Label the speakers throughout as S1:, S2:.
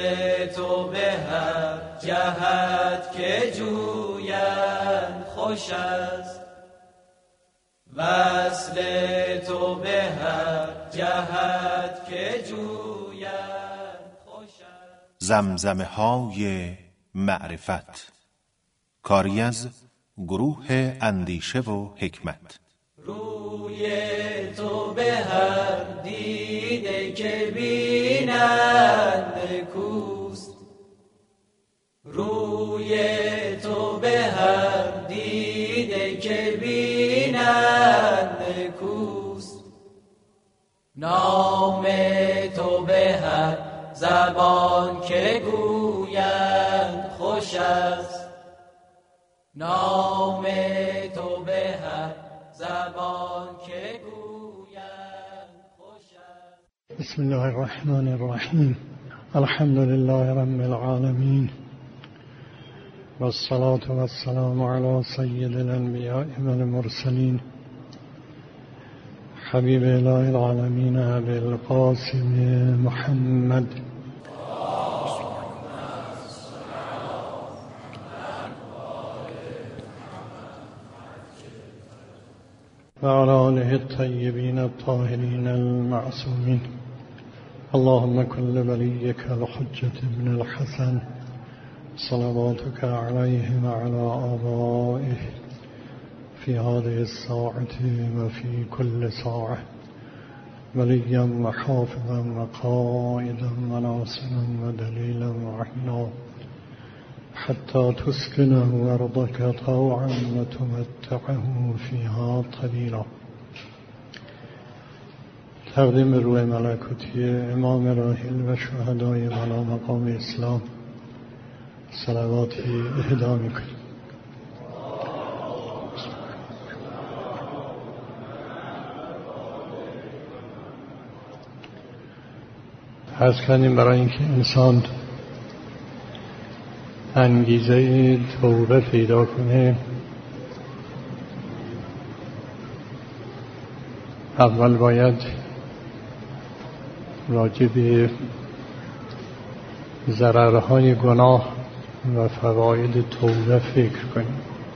S1: تو به هر جهت که جویند خوش است، وصل تو به هر جهت که جویند خوش است.
S2: زمزمه های معرفت، کاری از گروه اندیشه و حکمت.
S1: روی تو به هر دیده که بینند کوست، روی تو به هر دیده که بینند کوست. نام تو به هر زبان که گویند خوش است، نام تو به هر زبان که گویند خوش است.
S3: بسم الله الرحمن الرحیم. الحمد لله رب العالمین والصلاة والسلام علی سید الانبیاء والمرسلین حبیب اله العالمین ابی القاسم محمد و علی آله الطیبین الطاهرین المعصومین. اللهم کن ولیک الحجة بن الحسن صلواتك علیه و علی آبائه فی هذه الساعة و فی کل ساعة ولیا و حافظا و قائدا و ناصرا و دلیلا و عینا حتی تسکنه ارضك طوعا و تمتعه فیها طویلا. تقدیم روح ملکوتی امام راحل و شهدای والا مقام اسلام صلواتی اهدا میکنیم. عرض کردیم برای اینکه انسان انگیزه توبه پیدا کنه اول باید راجع به ضررهای گناه و فواید توبه فکر کنیم.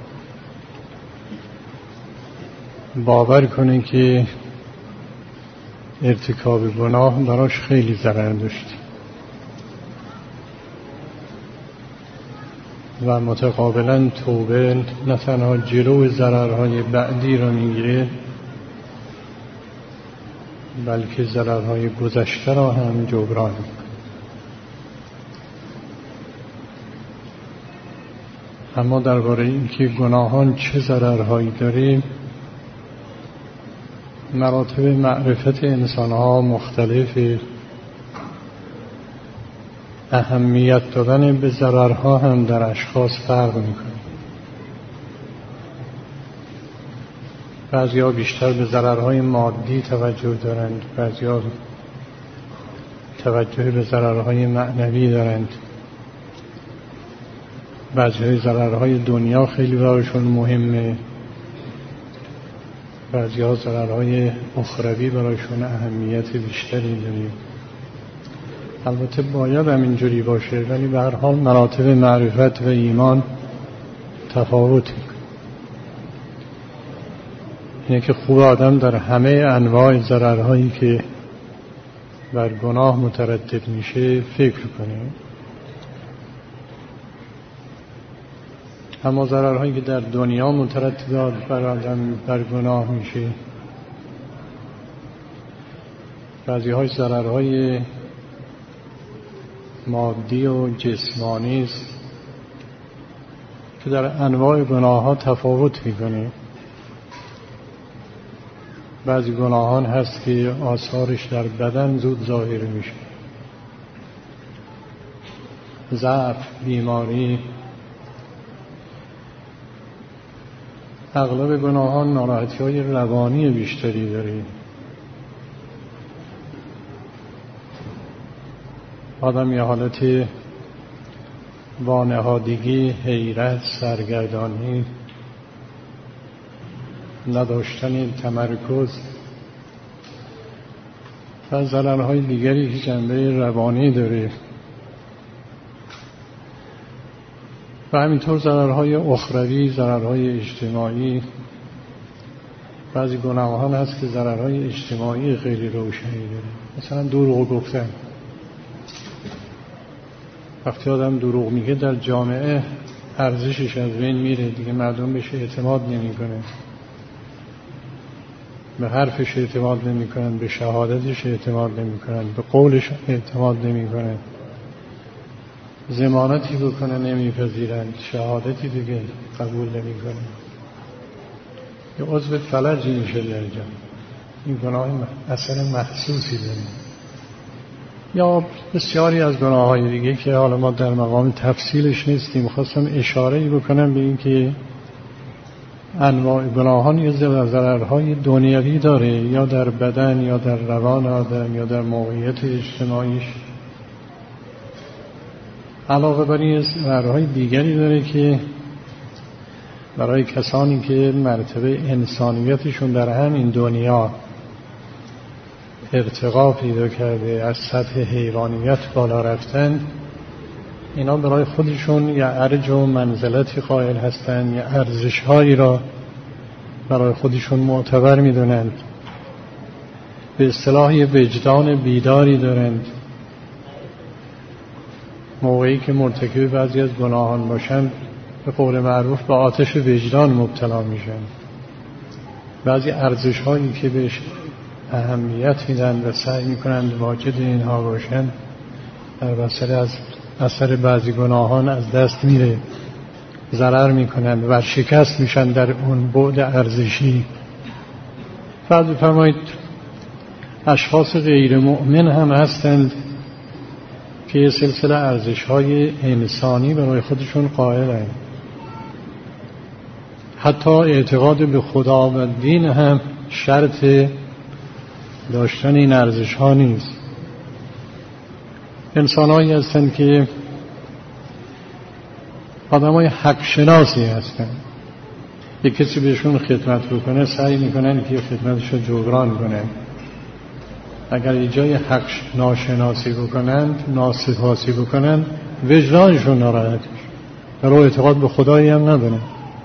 S3: باور کنه که ارتکاب گناه براش خیلی ضرر داشته و متقابلا توبه نه تنها جلو ضررهای بعدی را میگیره بلکه ضررهای گذشته را هم جبران میکنه. اما درباره اینکه گناهان چه ضررهایی داره مراتب معرفت انسانها مختلفه. اهمیت دادن به ضررها هم در اشخاص فرق میکنه. بعضی‌ها بیشتر به ضررهای مادی توجه دارند، بعضی‌ها توجه به ضررهای معنوی دارند، بعضی‌ها ضررهای دنیا خیلی برایشون مهمه، بعضی‌ها ضررهای اخروی برایشون اهمیت بیشتری داره. البته باید هم اینجوری باشه ولی به هر حال مراتب معرفت و ایمان تفاوت میکنه. اینه که خوب آدم در همه انواع ضررهایی که بر گناه مترتب میشه فکر کنه. اما ضررهایی که در دنیا مترتب بر آدم بر گناه میشه بعضی‌های ضررهای مادی و جسمانی است که در انواع گناه ها تفاوت میکنه. بعضی گناهان هست که آثارش در بدن زود ظاهر میشه، ضعف، بیماری. اغلب گناهان ناراحتی‌های روانی بیشتری داره. آدم یه حالت وانهادگی، حیرت، سرگردانی، نداشتن تمرکز و ضررهای دیگری که جنبه روانی داره و همینطور ضررهای اخروی، ضررهای اجتماعی. بعضی گناهان هست که ضررهای اجتماعی خیلی روشنی داره، مثلا دروغ گفتن. وقتی آدم دروغ میگه در جامعه ارزشش از بین میره، دیگه مردم بهش اعتماد نمیکنه، به حرفش اعتماد نمیکنن، به شهادتش اعتماد نمیکنن، به قولش اعتماد نمیکنن، ضمانتی بکنه نمیپذیرن، شهادتی دیگه قبول نمیکنن. یه عضو فلجی میشه در جامعه. این گناه اثر محسوسی داره. یا بسیاری از گناه‌های دیگه که حالا ما در مقام تفصیلش نیستیم، خواستم اشاره‌ای بکنم به این که انواع گناهان یه ضررهای دنیوی داره، یا در بدن یا در روان آدم یا در موقعیت اجتماعیش. علاوه بر این ضررهای دیگری داره که برای کسانی که مرتبه انسانیتشون در همین دنیا ارتقا پیدا کرده، از سطح حیوانیت بالا رفتن، اینا برای خودشون یا ارج و منزلتی قائل هستند، یا ارزش‌هایی را برای خودشون معتبر می‌دونند، به اصطلاح وجدان بیداری دارند. موقعی که مرتکب بعضی از گناهان باشند به قول معروف به آتش وجدان مبتلا میشن. بعضی ارزش‌هایی که بهش اهمیت میدن و سعی میکنند واجد اینها باشن، در اثر بعضی گناهان از دست میره، ضرر میکنند و شکست میشن در اون بعد ارزشی. فرض بفرمایید اشخاص غیر مؤمن هم هستند که سلسله ارزش‌های انسانی برای خودشون قائلند. حتی اعتقاد به خدا و دین هم شرط داشتن این ارزش‌ها نیست. انسان‌هایی هستند که آدم‌های حق شناسی هستند. یک کسی بهشون خدمت بکنه سعی میکنن که خدمتش رو جبران کنن. اگر یه جای حق ناشناسی بکنند، ناسپاسی بکنند، وجدانشون ناراحت میشه، برای اعتقاد به خدایی هم ندارن.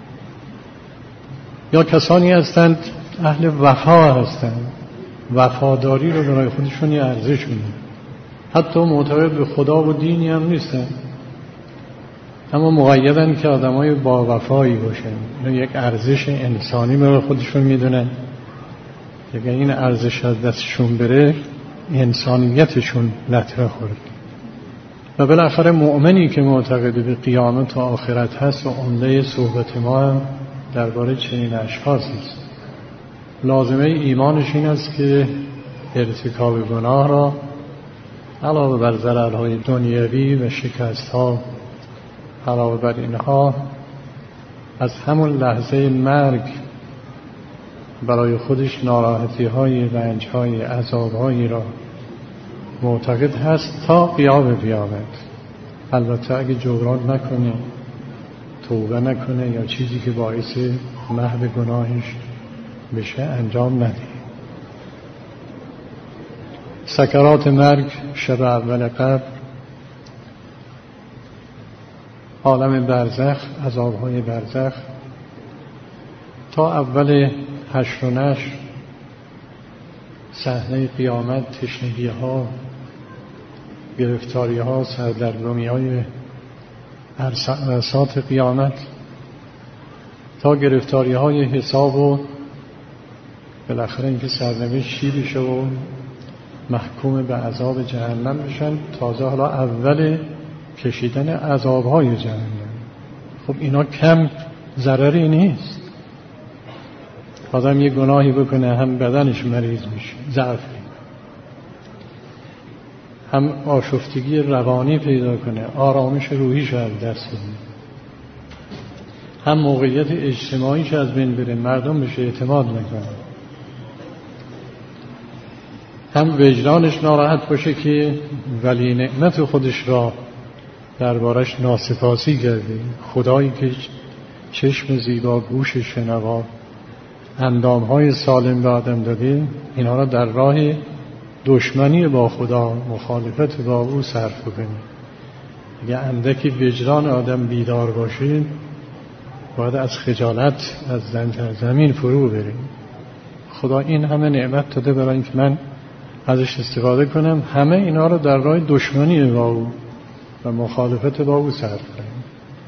S3: یا کسانی هستند اهل وفا هستند، وفاداری رو برای خودشون یه ارزش میدونن، حتی معتقد به خدا و دینی هم نیستن، اما مقیدن که آدمای با وفایی باشن، یک ارزش انسانی برای خودشون میدونن. اگر این ارزش از دستشون بره انسانیتشون لطمه خورد. و بالاخره مؤمنی که معتقد به قیامت و آخرت هست و عمده صحبت ما هم درباره چنین اشخاصی است. لازمه ایمانش این است که ارتکاب گناه را علاوه بر ضررهای دنیوی و شکست‌ها، علاوه بر اینها از همون لحظه مرگ برای خودش ناراحتی‌های، رنج‌های، عذاب‌هایی را معتقد هست تا قیام قیامت. البته اگه جبران نکنه، توبه نکنه یا چیزی که باعث محو گناهش بشه انجام نده. سکرات مرگ، شب اول قبر، عالم برزخ، عذاب‌های برزخ، تا اول حشر و نشر، صحنه قیامت، تشنگی‌ها، گرفتاری‌ها، سردرگمی‌های عرصات قیامت، تا گرفتاری‌های حساب و بالاخره اینکه سرنوشت چی بشه و محکوم به عذاب جهنم بشن، تازه حالا اول کشیدن عذاب‌های جهنم. خب اینا کم ضرری نیست. آدم یه گناهی بکنه هم بدنش مریض میشه، ضعف، هم آشفتگی روانی پیدا کنه، آرامش روحیش از دست بده، هم موقعیت اجتماعیش از بین بره، مردم بهش اعتماد نکنه، هم وجدانش ناراحت باشه که ولی نعمت خودش را دربارش ناسپاسی کرده. خدایی که چشم زیبا، گوش شنوا، اندامهای سالم به آدم داده، اینها را در راه دشمنی با خدا، مخالفت با او صرف کنه. اگه اندکی وجدان آدم بیدار باشه باید از خجالت از زمین فرو بریم. خدا این همه نعمت داده برای اینکه من ازش استفاده کنم، همه اینا رو در راه دشمنی با او و مخالفت با او صرف کنم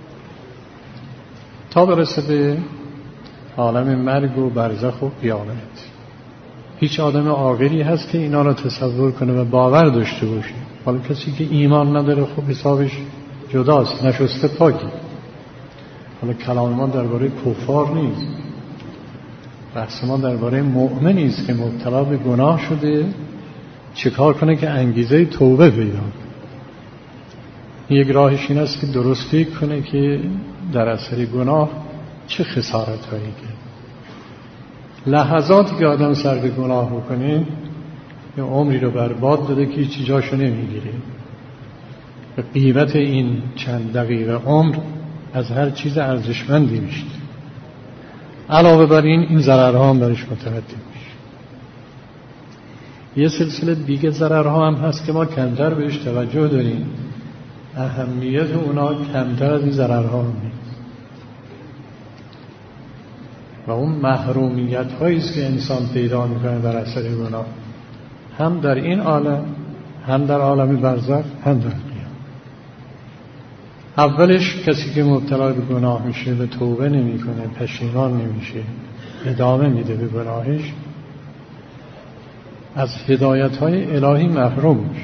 S3: تا برسه به عالم مرگ و برزخ و قیامت. هیچ آدم عاقلی هست که اینا رو تصور کنه و باور داشته باشه. حالا کسی که ایمان نداره خب حسابش جداست، نشسته پاکی. حالا کلام ما درباره کفار نیست، بحث ما درباره مؤمنی است که مبتلا به گناه شده چه کار کنه که انگیزه توبه پیدا کنه. یک راهش این است که درست فکر کنه که در اثر گناه چه خسارت هایی کرد. لحظاتی که آدم سر به گناه بکنه یه عمری رو برباد داده که هیچ جاشو نمیگیره. به قیمت این چند دقیقه عمر از هر چیز ارزشمندی میشه. علاوه بر این ضررها هم برش متوجه میشه. یه سلسله دیگه ضررها هم هست که ما کمتر بهش توجه داریم. اهمیت اونا کمتر از این ضررها نیست. و اون محرومیت هایی است که انسان پیدا میکنه در اثر گناه، هم در این عالم، هم در عالم برزخ، هم در قیامت. اولش کسی که مبتلا به گناه میشه و توبه نمیکنه، پشیمان نمیشه، ادامه میده به گناهش، از هدایت های الهی محروم میشه.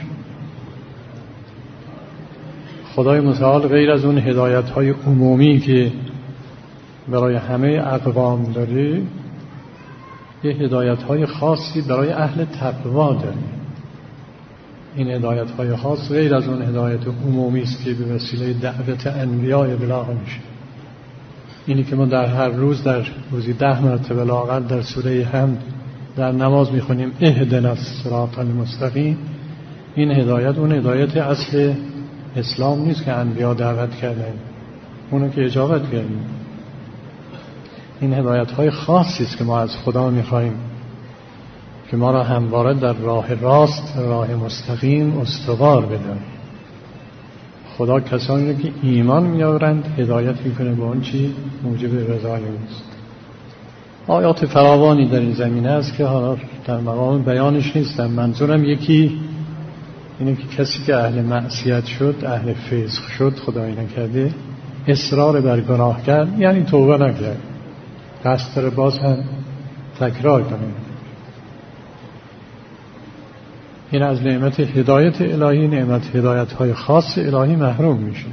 S3: خدای متعال غیر از اون هدایت های عمومی که برای همه اقوام داره، یه هدایت های خاصی برای اهل تقوا داره. این هدایت های خاص غیر از اون هدایت عمومی است که به وسیله دعوت انبیاء ابلاغ میشه. اینی که ما در هر روز در روزی 10 مرتبه لااقل در سوره حمد در نماز میخونیم اهدنا الصراط المستقیم، این هدایت اون هدایت اصل اسلام نیست که انبیا دعوت کردن، اونو که اجابت کردیم. این هدایت های خاصی است که ما از خدا میخوایم که ما را همواره در راه راست، راه مستقیم استوار بداره. خدا کسانی که ایمان میآورند هدایت میکنه به اون چی موجب رضای اوست. آیات فراوانی در این زمینه است که حالا در مقام بیانش نیستم. منظورم یکی اینه که کسی که اهل معصیت شد، اهل فسق شد، خدایی نکرده، اصرار بر گناه کرد، یعنی توبه نکرد، قصد رو باز هم تکرار کنه، این از نعمت هدایت الهی، نعمت هدایت های خاص الهی محروم میشه.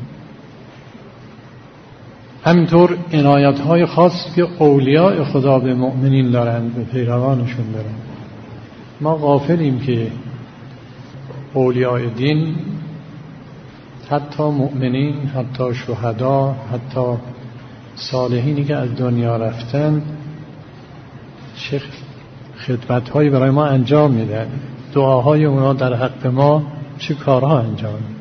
S3: همینطور عنایت های خاصی که اولیاء خدا به مؤمنین دارند، به پیروانشون دارند. ما غافلیم که اولیاء دین، حتی مؤمنین، حتی شهدا، حتی صالحینی که از دنیا رفتن چه خدمت‌هایی برای ما انجام میدن، دعاهای اونا در حق ما چه کارها انجام میدن.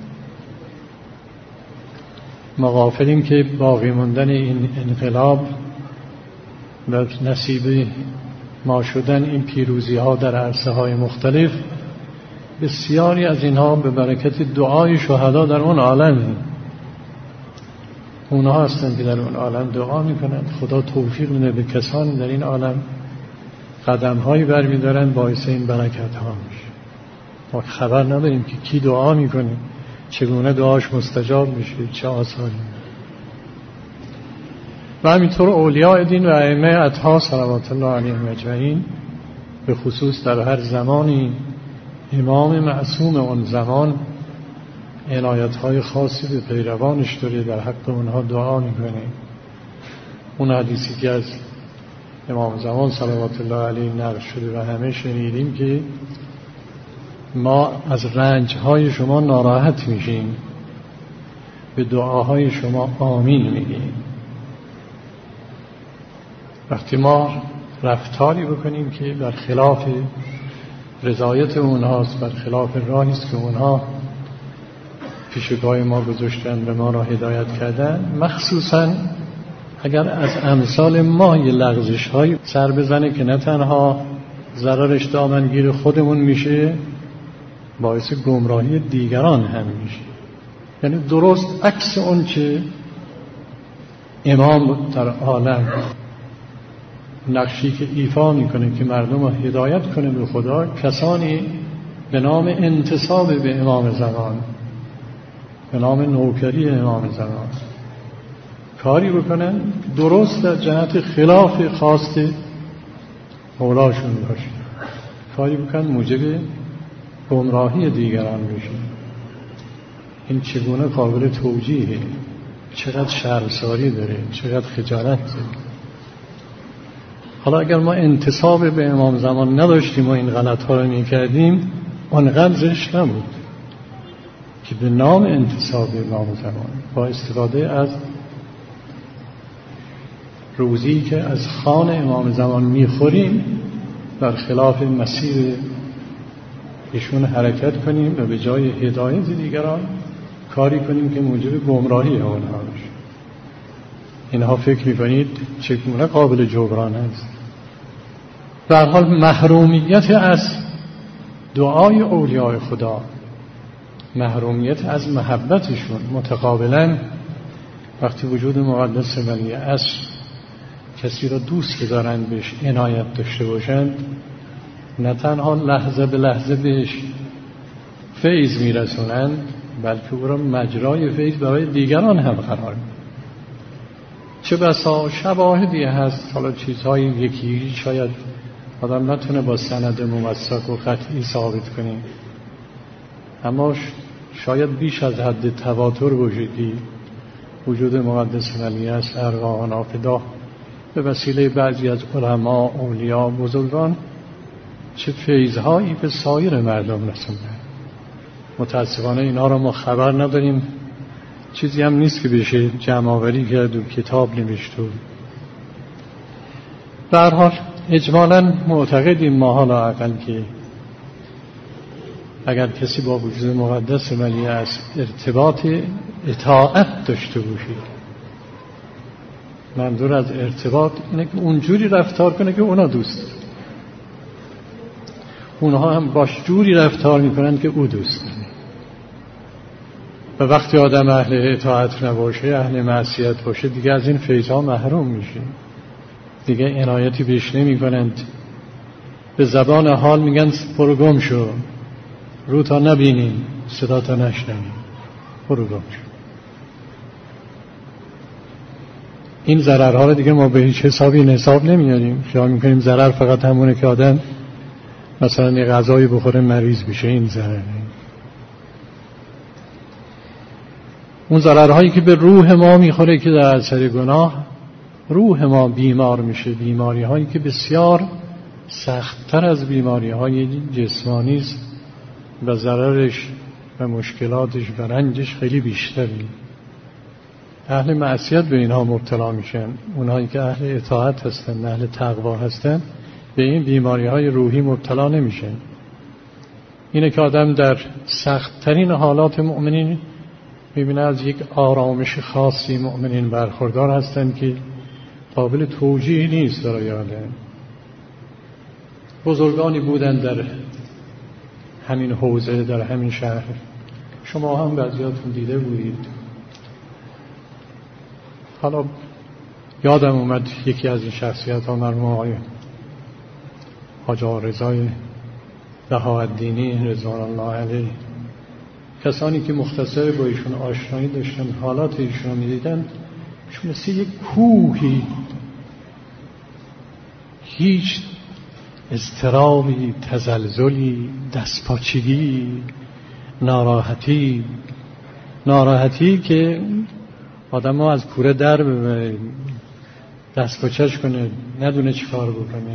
S3: ما غافلیم که باقی موندن این انقلاب و نصیب ما شدن این پیروزی ها در عرصه های مختلف، بسیاری از اینها به برکت دعای شهدا در اون عالم، اونها هستند که در اون عالم دعا میکنند. خدا توفیق میده به کسانی در این عالم قدم هایی برمیدارن باعث این برکت ها میشه. ما خبر نداریم که کی دعا میکنه، چگونه دعاش مستجاب میشه، چه آثاری. و همینطور اولیاء دین و ائمه اطهار صلوات الله علیهم اجمعین، به خصوص در هر زمانی امام معصوم اون زمان عنایت‌های خاصی به پیروانش داره، در حق اونها دعا میکنه. اون حدیثی که از امام زمان صلوات الله علیه نقل شده و همه شنیدیم که ما از رنج‌های شما ناراحت میشیم، به دعاهای شما آمین میگیم. وقتی ما رفتاری بکنیم که بر خلاف رضایت اونهاست، بر خلاف راهی است که اونها پیشگاه ما گذاشتن و ما را هدایت کردن، مخصوصا اگر از امثال ما یه لغزش های سر بزنه که نه تنها ضررش دامنگیر خودمون میشه، باعث گمراهی دیگران هم میشه. یعنی درست عکس اون که امام در عالم نقشی که ایفا میکنه که مردم رو هدایت کنه به خدا، کسانی به نام انتساب به امام زمان، به نام نوکری امام زمان کاری بکنن درست در جهت خلاف خواست مولاشون باشه، کاری بکنن موجب گمراهی دیگران بشه. این چگونه قابل توجیهه؟ چقدر شرمساری داره، چقدر خجالت داره. حالا اگر ما انتساب به امام زمان نداشتیم و این غلط ها رو میکردیم، آنقدر زشت نبود که به نام انتساب به امام زمان با استفاده از روزی که از خوان امام زمان میخوریم در خلاف مسیر ایشون حرکت کنیم و به جای هدایت دیگران کاری کنیم که موجب گمراهی اونها بشه. اینها فکر میکنید چگونه قابل جبران است؟ به هر حال محرومیت از دعای اولیاء خدا، محرومیت از محبتشون، متقابلا وقتی وجود مقدس ولی عصر کسی را دوست که دارند بهش عنایت داشته باشند، نه تنها لحظه به لحظه بهش فیض میرسونند، بلکه او را مجرای فیض برای دیگران هم قرار میدن. چه بسا شواهدی هست، حالا چیزهای یکی شاید آدم نتونه با سند موثق و قطعی ثابت کنه، اما شاید بیش از حد تواتر باشدی وجود مقدس ولی عصر ارواح نافذه به وسیله بعضی از علما، اولیا، بزرگان چه فیض‌هایی به سایر مردم رسوندن. متاسفانه اینا رو ما خبر نداریم، چیزی هم نیست که بشه جمع‌آوری کرد و کتاب نوشت. به هر حال اجمالاً معتقدیم ما حالا اقل که اگر کسی با وجود مقدس ولی عصر ارتباط اطاعت داشته باشید، منظور از ارتباط اینه که اونجوری رفتار کنه که اونا دوست داره، اونها هم باش جوری رفتار میکنن که او دوست داره. و وقتی آدم اهل اطاعت نباشه، اهل معصیت باشه، دیگه از این فیض‌ها محروم میشه، دیگه عنایتی بهش نمی کنند. به زبان حال میگن برو گم شو، رو تا نبینیم، صدا تا نشنویم، برو گم شو. این ضررها رو دیگه ما به هیچ حسابی حساب نمیاریم. خیال میکنیم ضرر فقط همونه که آدم مثلا یه غذایی بخوره مریض بشه، این ضرره. اون ضررهایی که به روح ما میخوره که در اثر گناه روح ما بیمار میشه، بیماری هایی که بسیار سخت‌تر از بیماری های جسمانی است و ضررش و مشکلاتش و رنجش خیلی بیشتری. اهل معصیت به اینها مبتلا میشن، اونهایی که اهل اطاعت هستن، اهل تقوا هستن، به این بیماری های روحی مبتلا نمیشن. اینه که آدم در سخت‌ترین حالات مؤمنین میبینه از یک آرامش خاصی مؤمنین برخوردار هستن که قابل توجیه نیست برای آدم. بزرگانی بودن در همین حوزه، در همین شهر، شما هم بعضیاتون دیده بودید. حالا یادم اومد یکی از این شخصیت ها مرحوم آقای حاج آقا رضای بهاءالدینی رضوان الله علیه، کسانی که مختصر با ایشون آشنایی داشتن، حالات ایشون رو میدیدن، ایشون مثل یک کوهی، هیچ اضطرابی، تزلزلی، دستپاچگی، ناراحتی که آدم ها از کوره در ببره، دستپاچش کنه، ندونه چی کار بکنه،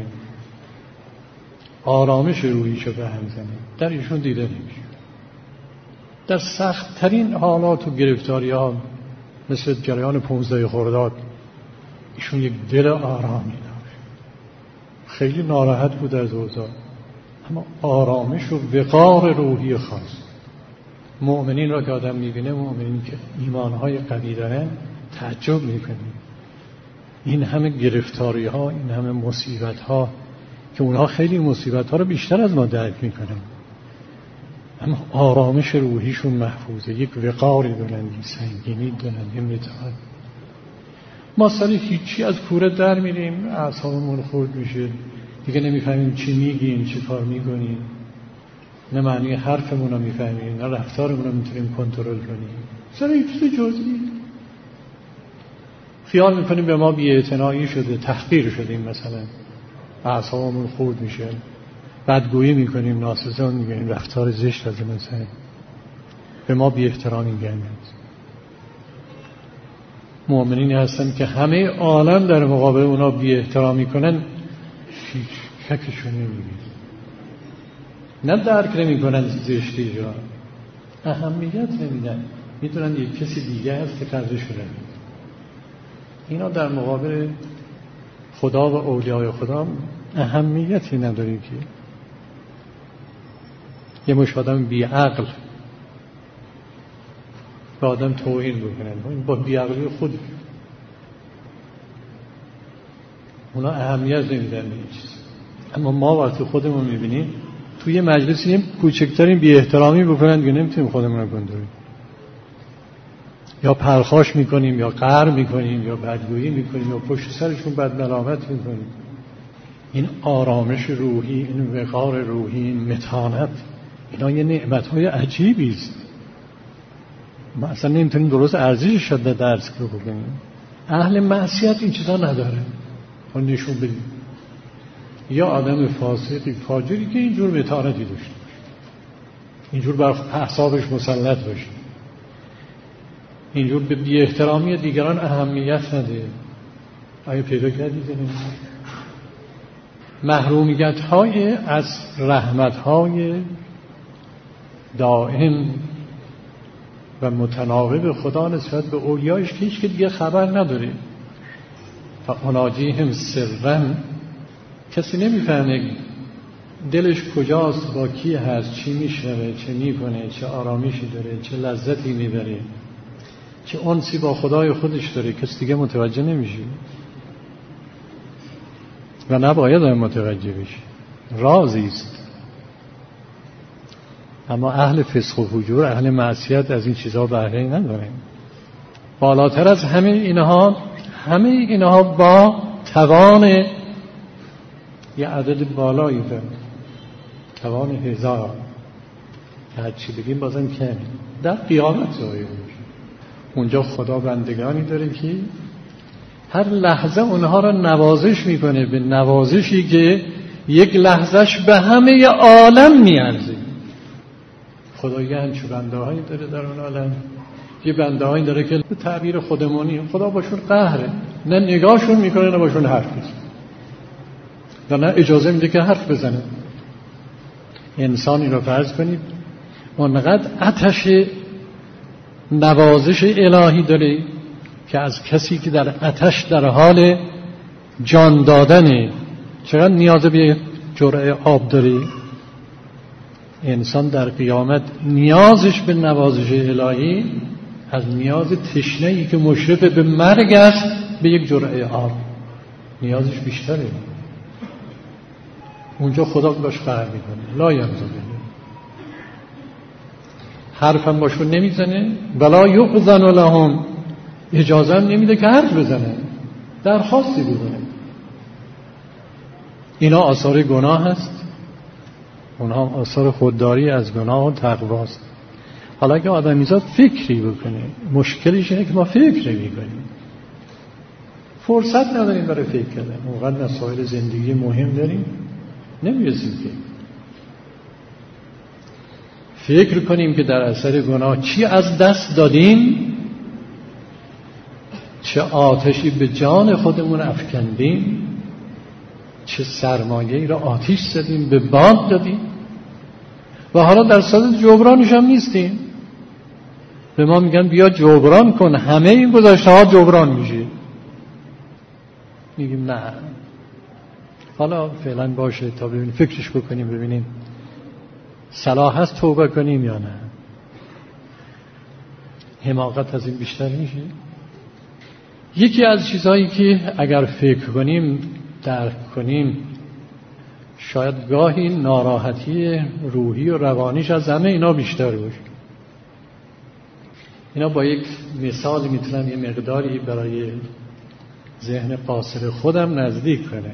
S3: آرامش روحیشو به هم زنه، در ایشون دیده نمیشه. در سخت ترین حالات و گرفتاری ها مثل جریان 15 خرداد ایشون یک دل آرامی داشت، خیلی ناراحت بود از اوضاع، اما آرامش و وقار روحی خاص. مؤمنین را که آدم میبینه، مؤمنین که ایمانهای قوی دارن، تعجب میکنه. این همه گرفتاری ها، این همه مصیبت ها که اونها خیلی مصیبت ها رو بیشتر از ما درک میکنن، اما آرامش روحیشون محفوظه، یک وقاری دارن، یک سنگینی دارن، یک متعال. ما سر هیچی از کوره در میریم، اعصابمون خورد میشه، دیگه نمیفهمیم چی میگیم، چی کار میکنیم، نه معنی حرفمون رو میفهمیم، نه رفتارمون رو میتونیم کنترل کنیم. سر هیچ چیز جزئی خیال میکنیم به ما بی‌اعتنایی شده، تحقیر شدیم، مثلا اعصابمون خورد میشه، بدگویی میکنیم، ناسزا میگیم، رفتار زشت از مثلا به ما بی احترامی میگن. مؤمنینی هستن که همه عالم در مقابل اونا بی احترامی کنن، هیچ شکشون نمیگیره، نه درک نمیکنن زشتی را، اهمیت نمیدن، میدونن یک کسی دیگه هست که قدرش رو. اینا در مقابل خدا و اولیای خدا اهمیتی نداره. که یه مش آدم بی عقل به آدم توهین بکنن، با بی عقلی خودی اونا اهمیت نمیدن به این چیز. اما ما وقتی خودمون میبینیم توی مجلسی کوچکترین بی احترامی بکنن که نمیتونیم خودمون رو کنترل، یا پرخاش میکنیم، یا قهر میکنیم، یا بدگویی میکنیم، یا پشت سرشون بد ملامت میکنیم. این آرامش روحی، این وقار روحی، این متانت، اینا یه نعمت‌های عجیبی است. ما اصلا نمیتونیم درست ارزشش رو درک کنیم. اهل معصیت این چیزا نداره. اون نشون بدیم یا آدم فاسقی فاجری که اینجور متانتی داشته باشه، اینجور بر اعصابش مسلط باشه، اینجور به بی احترامی دیگران اهمیت نده. آیا پیدا کردید؟ محرومیت های از رحمت های دائم و متناوب خدا نسبت به اولیایش که هیچ که دیگه خبر نداره. و اناجیهم سرا، کسی نمیفهمه دلش کجاست، با کی هست، چی میشنوه، چه میکنه، چه آرامشی داره، چه لذتی میبره، چه انسی با خدای خودش داره، کسی دیگه متوجه نمیشه و نباید هم متوجه بشه، رازی است. اما اهل فسق و فجور، اهل معصیت از این چیزها بهره ندارن. بالاتر از همه اینها با توان یه عدد بالایی دارن، توان 1000 که هرچی بگیم بازم کمی، در قیامت ظاهر میشه. اونجا خدا بندگانی داره که هر لحظه اونها را نوازش میکنه، به نوازشی که یک لحظهش به همه عالم میارزه. خدا یه همچون بنده هایی داره در اون عالم، یه بنده هایی داره که به تعبیر خودمونی خدا باشون قهره، نه نگاهشون میکنه نه باشون حرف میزنه و نه اجازه میده که حرف بزنه. انسانی رو فرض کنید اونقدر آتش نوازش الهی داره که از کسی که در آتش در حال جان دادنه چقدر نیاز به جرعه آب داره. انسان در قیامت نیازش به نوازش الهی از نیاز تشنه‌ای که مشرف به مرگ است به یک جرعه آب نیازش بیشتره. اونجا خدا باش قهر میکنه، لا ینظر حرفم باشون نمیزنه، ولا یؤذن لهم اجازه هم نمیده که حرف بزنه، درخواستی بزنه. اینا آثار گناه هست، اونها آثار خودداری از گناه و تقواست. حالا که آدمیزاد فکری بکنه، مشکلش اینه که ما فکر نمی‌کنیم، فرصت نداریم برای فکر کردن، اونقدر مسائل زندگی مهم داریم نمی‌رسیم که فکر کنیم که در اثر گناه چی از دست دادیم، چه آتشی به جان خودمون افکندیم، چه سرمایه‌ای را آتش زدیم، به باد دادیم و حالا در صدد جبرانش هم نیستیم. به ما میگن بیا جبران کن، همه این گذشته ها جبران میشه. میگیم نه، حالا فعلا باشه تا ببینیم، فکرش بکنیم ببینیم صلاح هست توبه کنیم یا نه. حماقت از این بیشتر میشه. یکی از چیزهایی که اگر فکر کنیم، درک کنیم، شاید گاهی ناراحتی روحی و روانیش از همه اینا بیشتر باشه. اینا با یک مثال میتونم یه مقداری برای ذهن قاصر خودم نزدیک کنه.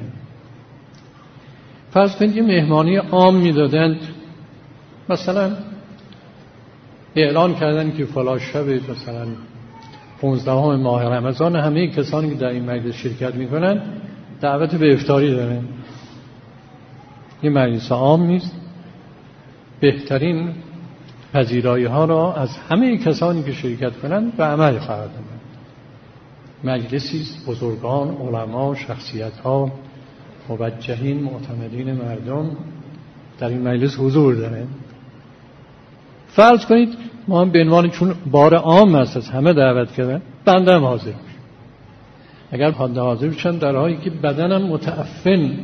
S3: فرض کنید یه مهمانی عام میدادند، مثلا اعلان کردن که فلان شب مثلا 15 ماه رمضان همه کسانی که در این مجلس شرکت میکنن دعوت به افطاری دارن. این مجلس عام نیست، بهترین پذیرایی ها را از همه کسانی که شرکت کنن به عمل خواهد آورد. مجلسی است بزرگان، علما، شخصیت ها، موجهین، معتمدین مردم در این مجلس حضور دارن. فرض کنید ما هم به عنوان چون بار عام است از همه دعوت کردن، بنده هم حاضر میشم. اگر بنده حاضر بشم در حالی که بدنم متعفن،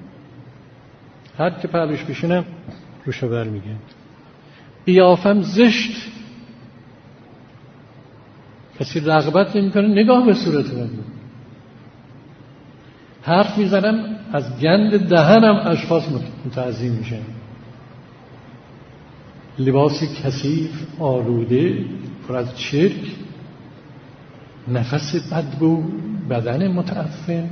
S3: هر که پرش بشینم روشو برمیگرد، قیافم زشت، کسی رغبت نمیکنه نگاه به صورت من، حرف میزنم از گند دهنم اشخاص متعظیم میشن، لباسی کثیف آلوده پر از چرک، نفس بدبو، بدن متعفن،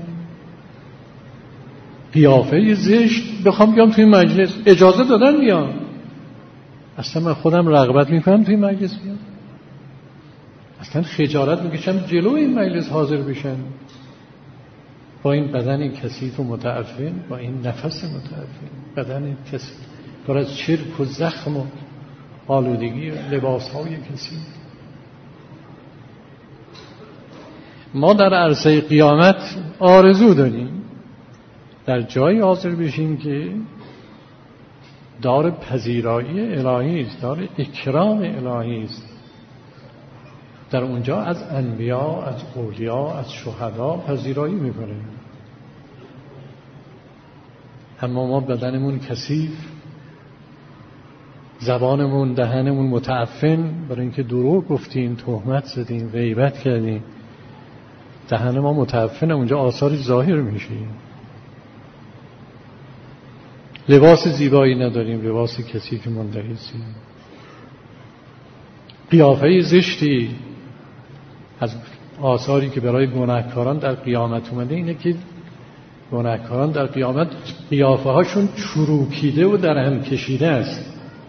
S3: قیافه زشت. بخوام بیام توی مجلس اجازه دادن بیام؟ اصلا من خودم رغبت میکنم توی مجلس بیام؟ اصلا خجالت میکشم جلوی این مجلس حاضر بشن با این بدن کثیف و متعفن، با این نفس متعفن، بدن کثیف پر از چرک و زخم و آلودگی، لباس‌های کثیف. ما در عرصه قیامت آرزو داریم در جایی حاضر بشیم که دار پذیرایی الهی است، دار اکرام الهی است. در اونجا از انبیا، از اولیا، از شهدا پذیرایی میکنه. اما ما بدنمون کثیف، زبانمون، دهنمون متعفن، برای اینکه دروغ گفتیم، تهمت زدیم، غیبت کردیم، دهن ما متعفن، اونجا آثار ظاهر میشه. لباس زیبایی نداریم، لباس کثیف مندرسی، قیافه زشتی. از آثاری که برای گناهکاران در قیامت اومده اینه که گناهکاران در قیامت قیافه هاشون چروکیده و در هم کشیده است،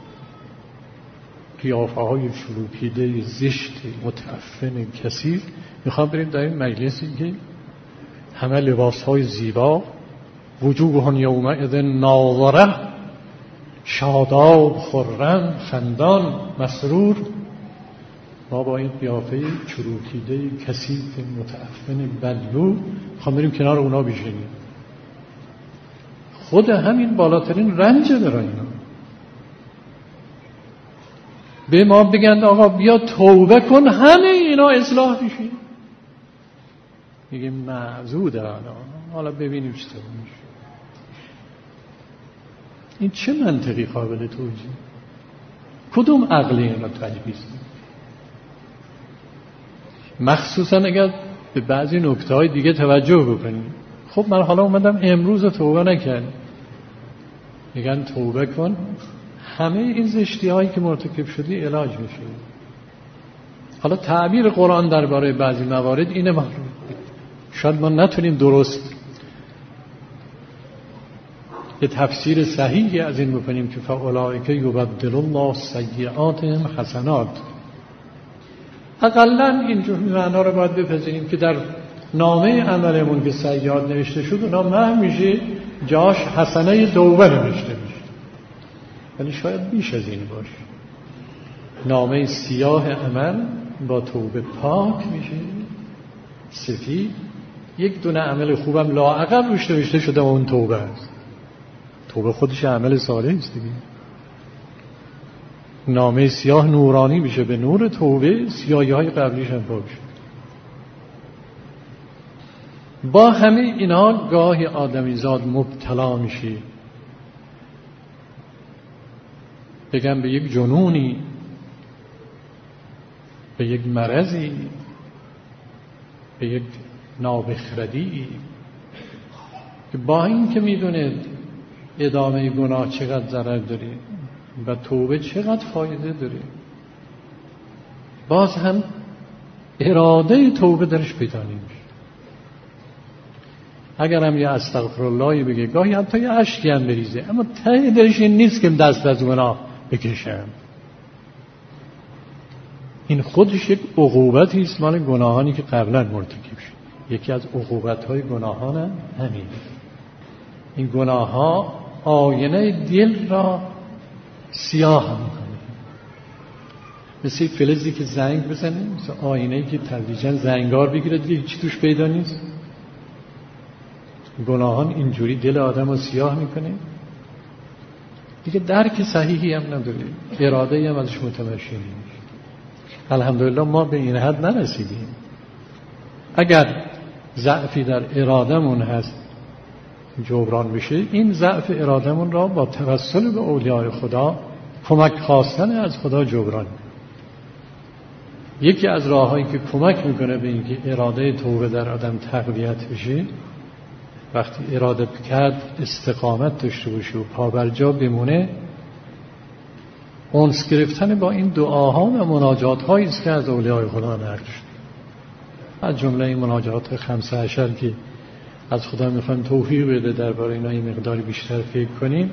S3: قیافه های چروکیده زشت متعفن کثیف. میخوام بریم در این مجلسی که همه لباس های زیبا، وجوه یومئذ ناظره، شاداب، خرم، خندان، مسرور، ما با این قیافه چروکیده کثیف متعفن بدبو میخوام بریم کنار اونا بشینیم. خود همین بالاترین رنج برای اینا. به ما بگند آقا بیا توبه کن، همه اینا اصلاح میشه. میگیم معذور حالا ببینیم چطور میشه. این چه منطقی قابل توجیه؟ کدوم عقل این را تجویز کنه؟ مخصوصا اگر به بعضی نکته‌های دیگه توجه بکنیم. خب من حالا اومدم امروز توبه نکردم، میگن توبه کن، همه این زشتی هایی که مرتکب شدی علاج میشه. حالا تعبیر قرآن درباره بعضی موارد اینه، شاید ما نتونیم درست یه تفسیر صحیحی از این بکنیم که فاولئک یبدل الله سیئاتهم حسنات. اقلا اینجور معنا رو باید بپذیریم که در نامه عملمون که سیئات نوشته شد اونا محو میشه، جاش حسنه توبه نوشته میشه. ولی شاید بیش از این باشه، نامه سیاه عمل با توبه پاک میشه، سفید. یک دونه عمل خوبم لااقل روش نوشته شده و اون توبه است. توبه خودش عمل صالح است دیگه. نامه سیاه نورانی میشه به نور توبه، سیاهی های قبلیش هم پاک شد. با همه اینا گاهی آدمیزاد مبتلا میشه، بگم به یک جنونی، به یک مرضی، به یک نابخردی که با این که میدونه ادامه گناه چقدر ضرر داره و توبه چقدر فایده داره. باز هم اراده توبه درش پیدا نمیشه. اگر هم یه استغفراللهی بگه، گاهی حتی یه اشکی هم بریزه، اما ته دلش این نیست که دست از گناه بکشم. این خودش یک عقوبتی است مال گناهانی که قبلا مرتکب شد. یکی از عقوبت‌های گناهان هم همینه. این گناه‌ها آینه دل را سیاه می‌کنه. مثل فلزی که زنگ بزنه، مثل آینه‌ای که تدریجاً زنگار بگیره دیگه هیچ توش پیدا نیست. گناهان اینجوری دل آدم رو سیاه می‌کنه. دیگه درک صحیحی هم نداره، اراده‌ای هم ازش متمشی نمیشه. الحمدلله ما به این حد نرسیدیم. اگر ضعفی در ارادمون هست جبران بشه، این ضعف ارادمون را با توسل به اولیاء خدا، کمک خواستن از خدا جبران. یکی از راههایی که کمک میکنه به اینکه اراده توبه در آدم تقویت بشه، وقتی اراده کرد استقامت داشته باشه و پا بر جا بمونه، انس گرفتن با این دعاها و مناجات‌هایی است که از اولیاء خدا نقل شده. از جمله این مناجات 15 که از خدا میخوایم توفیق بده درباره اینا این مقداری بیشتر فکر کنیم،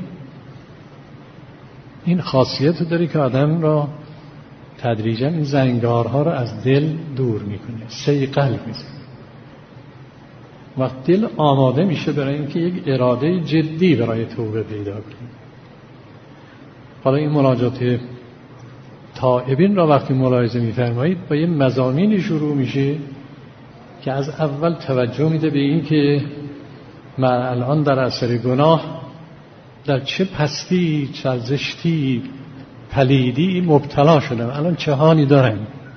S3: این خاصیت داره که آدم را تدریجاً این زنگارها را از دل دور میکنه، صیقل میزنه. وقت دل آماده میشه برای اینکه یک اراده جدی برای توبه پیدا کنه. حالا این مناجات تائبین را وقتی ملاحظه می‌فرمایید با یه مضامینی شروع میشه که از اول توجه میده به این که من الان در اثر گناه در چه پستی، چه زشتی، پلیدی مبتلا شدم، الان چه حالی دارم،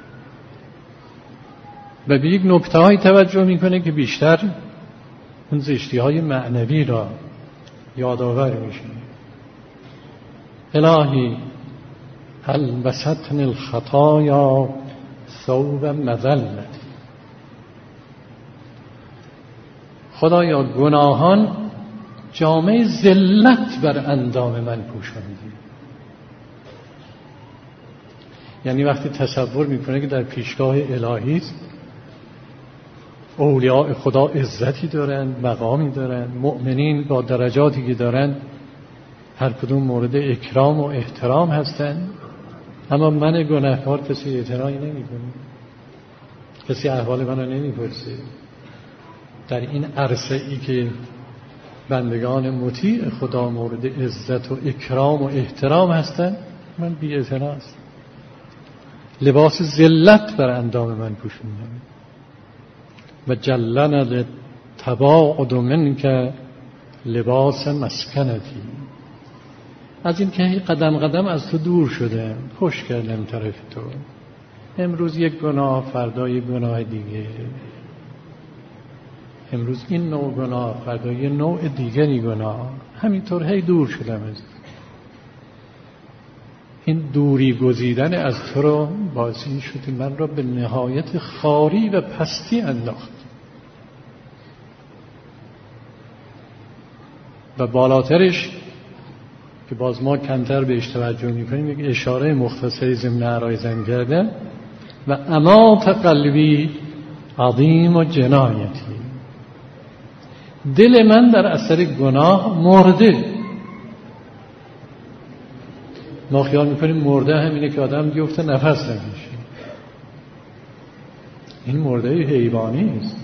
S3: و به یک نکته‌های توجه میکنه که بیشتر اون زشتی‌های معنوی را یادآور میشه. الهی هل بسطن الخطایا ثوب مذلت، خدایا گناهان جامعه ذلت بر اندام من پوشاندی. یعنی وقتی تصور میکنه که در پیشگاه الهی است، اولیاء خدا عزتی دارند، مقامی دارند، مؤمنین با درجاتی که دارند هر کدوم مورد اکرام و احترام هستند، اما من گناهکار کسی اعتنایی نمی‌کنه، کسی احوال منو نمی‌پرسه. در این عرصه ای که بندگان مطیع خدا مورد عزت و اکرام و احترام هستند، من بی اعتنا هستم، لباس ذلت بر اندام من پوشوندم. و جلنا تباعد منک لباس مسکنتی، از این که قدم قدم از تو دور شده، خوش کردم طرف تو. امروز یک گناه، فردا یک گناه دیگه، امروز این نوع گناه، فردا یک نوع دیگری گناه، همینطور هی دور شدم از این دوری گزیدن از تو رو باعث این شد من را به نهایت خاری و پستی انداخت. و بالاترش که باز ما کمتر بهش توجه میکنیم، یک اشاره مختصری ضمن عرایزم کردن: و امات قلبی عظیم و جنایتی، دل من در اثر گناه مرده. ما خیال میکنیم مرده همینه که آدم بیفته نفس نکشه. این مرده حیوانی است.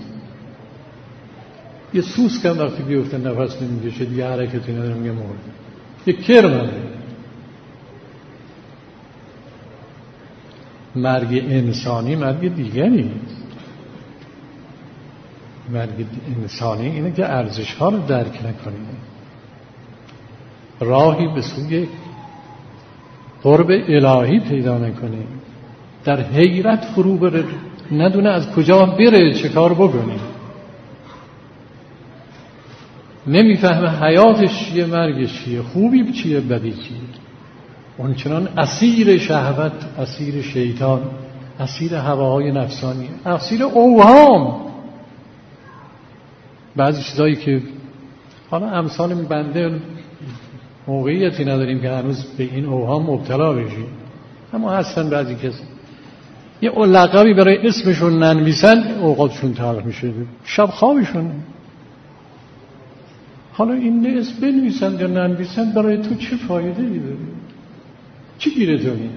S3: یه سوسک هم وقتی بیفته نفس نمیکشه دیگه حرکتی نداره، میگه مرده. یه کرم. مرگ انسانی مرگ دیگری است. مرگ انسانی اینه که ارزش ها رو درک نکنیم، راهی به سوی قرب الهی پیدا نکنیم، در حیرت فرو بره، ندونه از کجا بره، چه کار بکنه، نمیفهمه حیاتش چیه، مرگش چیه، خوبی چیه، بدی چیه. اونچنان اسیر شهوت، اسیر شیطان، اسیر هواهای نفسانی، اسیر اوهام. بعضی چیزایی که حالا امثال بنده موقعیتی نداریم که هنوز به این اوهام مبتلا بشیم. اما هستن بعضی کسی یه لقبی برای اسمشون ننویسن اوقاتشون تلخ میشه، شب خوابشون. حالا این اسم بنویسن یا ننویسن برای تو چه فایده ای داره؟ چی گیره تو میاد؟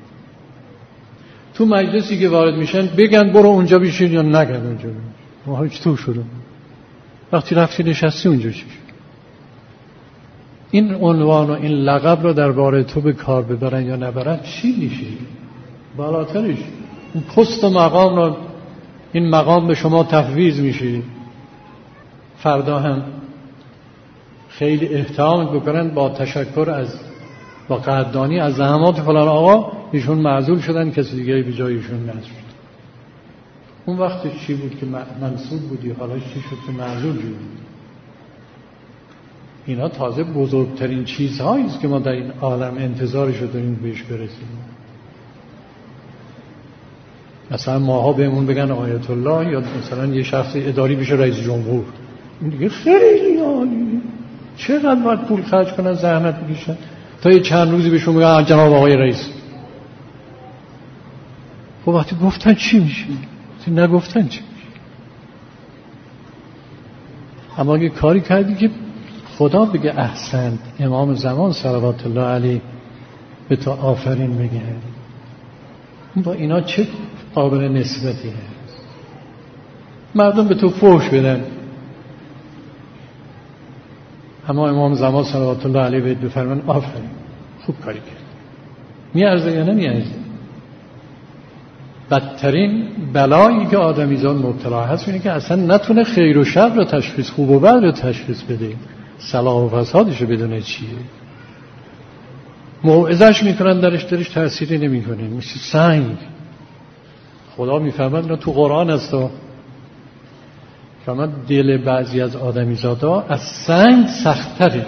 S3: تو مجلسی که وارد میشن بگن برو اونجا بشین یا نگن اونجا بشین، ما هیچ تو شده. وقتی رفتی نشستی اونجا چی شد؟ این عنوان و این لقب رو درباره تو به کار ببرن یا نبرن چی میشه؟ بالاترش این پست و مقام رو، این مقام به شما تفویض میشه، فردا هم خیلی احترام بکنن با تشکر از با قدردانی از زحمات فلان آقا ایشون معزول شدن، کسی دیگه به جای ایشون نذاشت. اون وقت چی بود که منصوب بودی، حالا چی شد که معزول شدی؟ اینا تازه بزرگترین چیزهایی است که ما در این عالم انتظارش رو داریم بهش برسیم. مثلا ماها بهمون بگن آیت الله، یا مثلا یه شخص اداری بشه رئیس جمهور، این دیگه خیلی عالیه. چقدر باید پول خرج کنن، زحمت بکشن تا یه چند روزی بهشون بگن جناب آقای رئیس. خب وقتی گفتن چی میشه؟ وقتی نگفتن چی میشه؟ اما اگه کاری کردی که خدا بگه احسنت، امام زمان صلوات الله علیه به تو آفرین بگه، با اینا چه قابل نسبتی هست؟ مردم به تو فحش بدن، اما امام زمان صلوات الله علیه بهت بفرمان آفرین، خوب کاری کرد. میارزه یا نمیارزه؟ بدترین بلایی که آدمیزاد مبتلا هست اینه که اصلا نتونه خیر و شر رو تشخیص، خوب و بد رو تشخیص بده، صلاح و فسادش رو بدونه چیه. موعظه‌اش میکنن درش تأثیری نمیکنه، مثل سنگ. خدا میفهمد تو قرآن است که دل بعضی از آدمیزادا از سنگ سخت‌تره.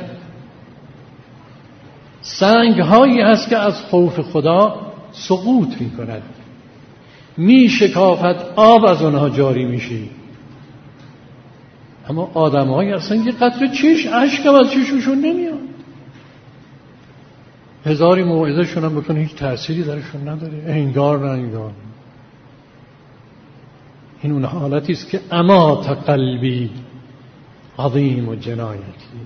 S3: سنگ هایی هست که از خوف خدا سقوط میکند، میشکافد، آب از اونها جاری میشه. اما آدم هایی اصلا یه قطره اشکم از چشمشون نمیاد. هزاری موعظه شونم بکنه هیچ تأثیری درشون نداره، انگار نه انگار. این اون حالتی است که امات قلبی عظیم و جنایتی.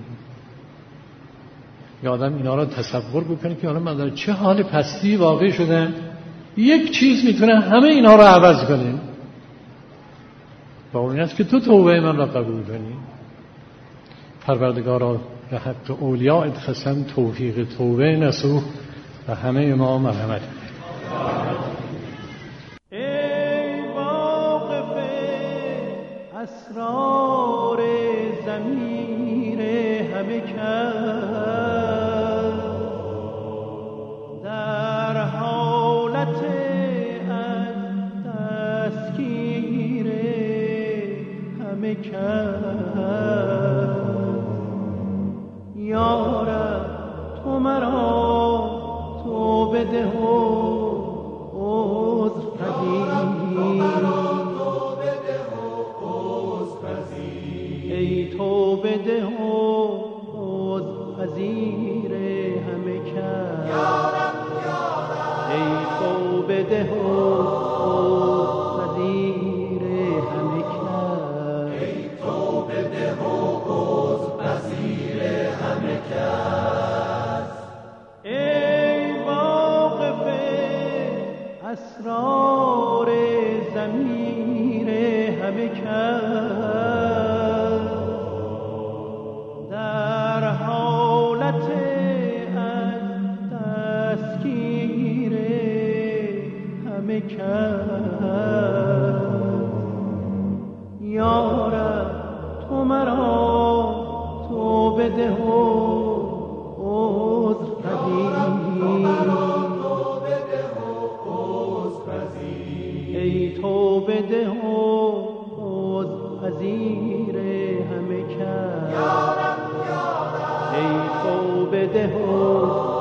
S3: یه آدم اینا را تصور بکنه که حالا من در چه حال پستی واقع شدم، یک چیز میتونه همه اینا را عوض کنه، با اون است که تو توبه من را قبول کنی. پروردگارا به حق اولیاء خصم توفیق توبه نصوح و همه ما مرحمت.
S4: ای واقف اسرار ضمیر همه کس، در حالت از دستگیر همه کس، یا رب تو مرا تو بده و عذر پذیر، ای تو بده و عذر پذیر همه کس، ای تو بده و عذر پذیر همه کس، ای تو بده و عذر پذیر همه کس. ای واقف اسرار ضمیر همه کس، در حالت از دستگیر همه کس، یا رب تو مرا تو بده و عذر پذیر، ای تو بده و عذر پذیر همه کس، ای تو بده و